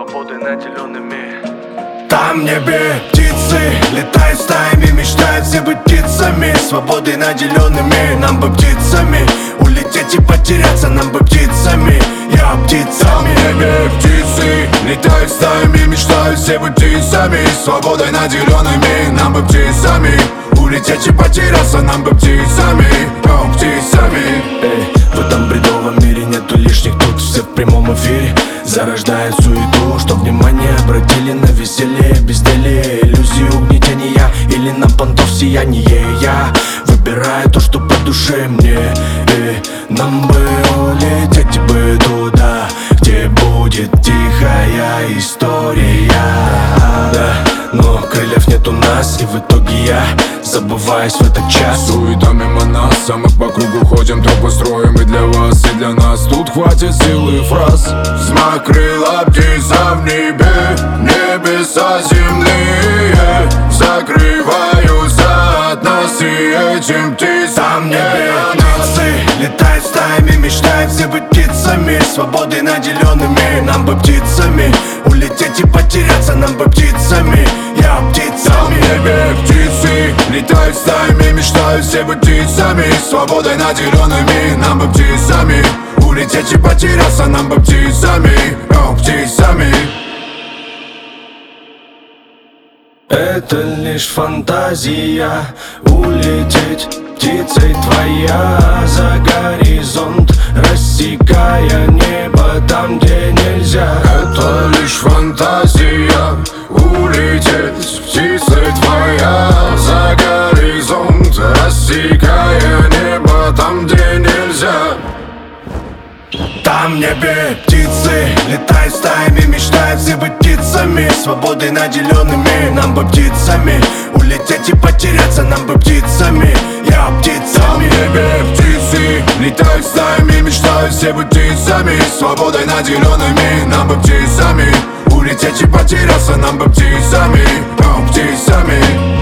свободой наделенными. Там в небе птицы летают стаями, мечтают все быть птицами, свободой наделенными. Нам бы птицами улететь и потеряться, нам бы птицами, я птицами. Там в небе птицы летают стаями, мечтают все быть птицами, свободой наделенными. Нам бы птицами улететь и потеряться, нам бы птицами, птицами. В этом бредовом мире нету лишних, тут все в прямом эфире зарождают суету, что внимание обратили на веселье, безделие, иллюзию угнетения или на понтов сияние. Я выбираю то, что по душе мне, нам бы улететь бы туда, где будет тихая история. Да, но крыльев нет у нас, и в итоге я забываюсь в этот час. Суета мимо нас, а мы по кругу ходим, тропы строим и для вас, и для нас. Тут хватит силы фраз. Взмах крыла птица в небе, небеса земные закрываются от нас, и этим птицам. Там в небе птицы летают стаями, мечтают все быть птицами, свободой наделенными. Нам бы птицами улететь и потеряться, нам бы птицами, я птицами. Там в небе птицы летают стаями, мечтают все быть птицами, свободой наделенными. Нам бы птицами улететь и потеряться, нам бы птицами, птицами. Это лишь фантазия, улететь птицей твоя за горизонт, рассекая небо там, где нельзя. Это лишь фантазия, улететь птицей твоя за горизонт, рассекая небо там, где нельзя. Там в небе птицы летают стаями, мечтают все быть птицами, свободой наделенными. Нам бы птицами улететь и потеряться, нам бы птицами, я птицами. Там в небе птицы летают стаями, мечтают все быть птицами, свободой наделенными. Нам бы птицами улететь и потеряться, нам бы птицами, птицами.